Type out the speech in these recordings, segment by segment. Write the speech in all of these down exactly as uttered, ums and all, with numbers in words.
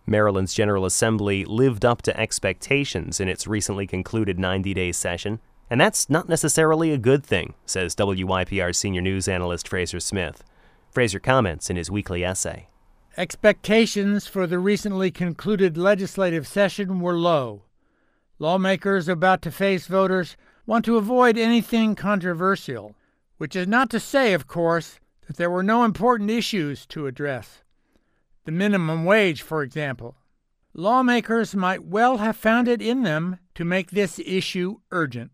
Maryland's General Assembly lived up to expectations in its recently concluded ninety-day session, and that's not necessarily a good thing, says W Y P R senior news analyst Fraser Smith. Fraser comments in his weekly essay. Expectations for the recently concluded legislative session were low. Lawmakers about to face voters want to avoid anything controversial, which is not to say, of course, that there were no important issues to address. The minimum wage, for example. Lawmakers might well have found it in them to make this issue urgent.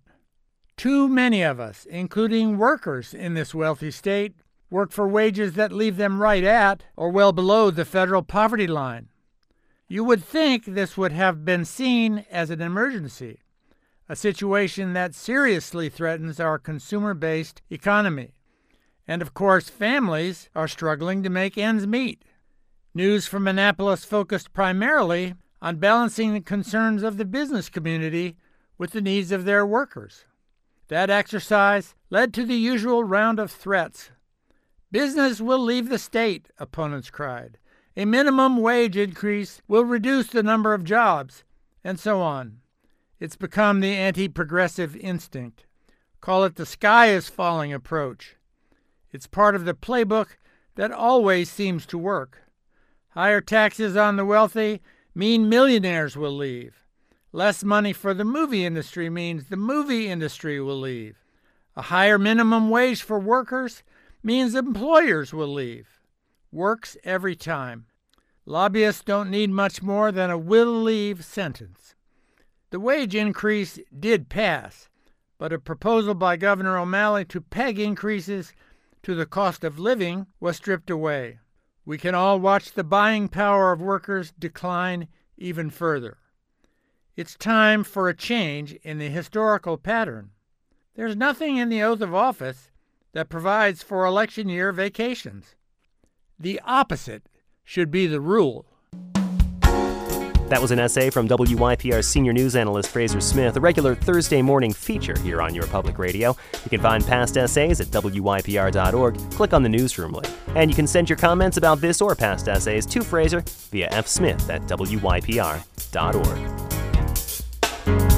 Too many of us, including workers in this wealthy state, work for wages that leave them right at or well below the federal poverty line. You would think this would have been seen as an emergency, a situation that seriously threatens our consumer-based economy. And of course, families are struggling to make ends meet. News from Annapolis focused primarily on balancing the concerns of the business community with the needs of their workers. That exercise led to the usual round of threats. Business will leave the state, opponents cried. A minimum wage increase will reduce the number of jobs, and so on. It's become the anti-progressive instinct. Call it the sky is falling approach. It's part of the playbook that always seems to work. Higher taxes on the wealthy mean millionaires will leave. Less money for the movie industry means the movie industry will leave. A higher minimum wage for workers means employers will leave. Works every time. Lobbyists don't need much more than a will leave sentence. The wage increase did pass, but a proposal by Governor O'Malley to peg increases to the cost of living was stripped away. We can all watch the buying power of workers decline even further. It's time for a change in the historical pattern. There's nothing in the oath of office that provides for election year vacations. The opposite should be the rule. That was an essay from W Y P R senior news analyst Fraser Smith, a regular Thursday morning feature here on Your Public Radio. You can find past essays at W Y P R dot org. Click on the newsroom link. And you can send your comments about this or past essays to Fraser via fsmith at W Y P R dot org.